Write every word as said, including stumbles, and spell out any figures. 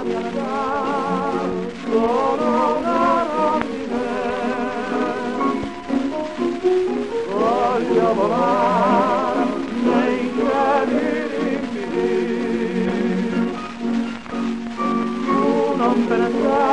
viaggiare solo una rondine. Voglio volare nei cieli infiniti. Tu non te ne sai